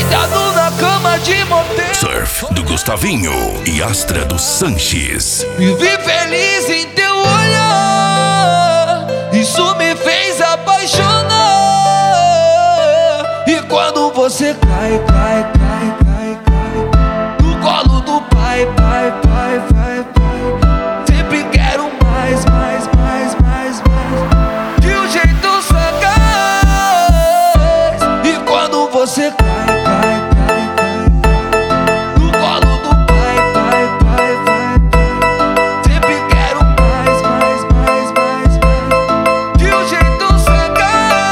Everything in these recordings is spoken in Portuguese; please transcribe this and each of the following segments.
deitado na cama de motel. Surf do Gustavinho e Astra do Sanches. Vivi feliz em teu olhar, isso me fez apaixonar. E quando você cai, cai, cai, cai, cai no colo do pai, pai, pai, pai, pai, sempre quero mais, mais, mais, mais, mais, de um jeito sagaz. E quando você cai, cai, cai, cai no colo do pai, pai, pai, pai, pai, sempre quero mais, mais, mais, mais, mais, de um jeito sagaz.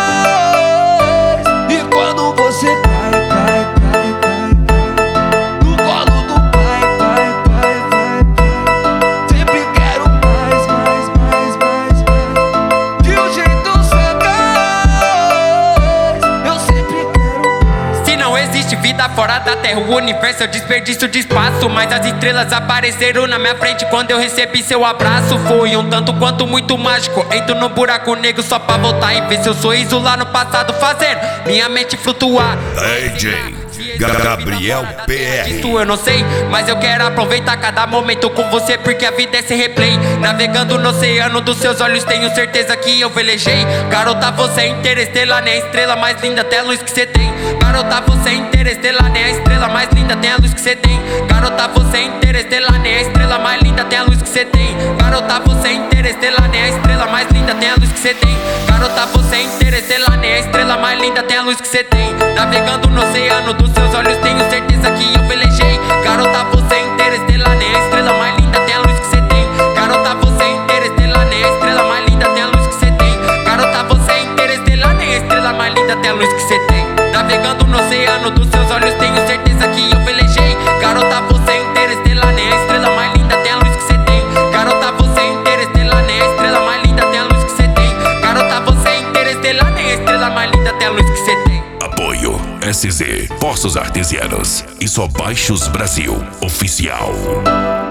E quando você cai, cai, cai, cai no colo do pai, pai, pai, pai, pai, sempre quero mais, mais, mais, mais, mais, de um jeito sagaz. Eu sempre quero mais. Se não existe vida fora da terra, o universo é um desperdício de espaço. Mas as estrelas apareceram na minha frente quando eu recebi seu abraço. Foi um tanto quanto muito mágico. Entro no buraco negro só pra voltar e ver seu sorriso lá no passado, fazendo minha mente flutuar. DJ Gabriel PR. Isto eu não sei, mas eu quero aproveitar cada momento com você, porque a vida é esse replay. Navegando no oceano dos seus olhos, tenho certeza que eu velejei. Garota, você é interestelar, nem a estrela mais linda, até a luz que você tem. Garota, você é interestelar, nem a estrela mais linda, tem a luz que você tem. Garota, você é interestelar, nem a estrela mais linda, tem a luz que você tem. Garota, você é interestelar, nem a estrela mais linda, tem a luz que você tem. Garota, você é interestelar, nem a estrela mais linda, tem a luz que você tem. Navegando no oceano dos seus olhos, tenho certeza que eu velejei. Garota, você é interestelar, nem a estrela mais linda, tem a luz que você tem. Garota, você é interestelar, nem a estrela mais linda, tem a luz que você tem. Garota, você é interestelar, nem a estrela mais linda, tem a luz que você tem. Navegando no oceano dos seus olhos, tenho certeza que eu velejei. Garota, você é interestelar, nem a estrela mais linda, tem a luz que você tem. Garota, você é interestelar, nem a estrela mais linda, tem a luz que você tem. Garota, você é interestelar, nem a estrela mais linda, tem a luz que você tem. Apoio SZ Poços Artesianos e Só Baixos Brasil Oficial.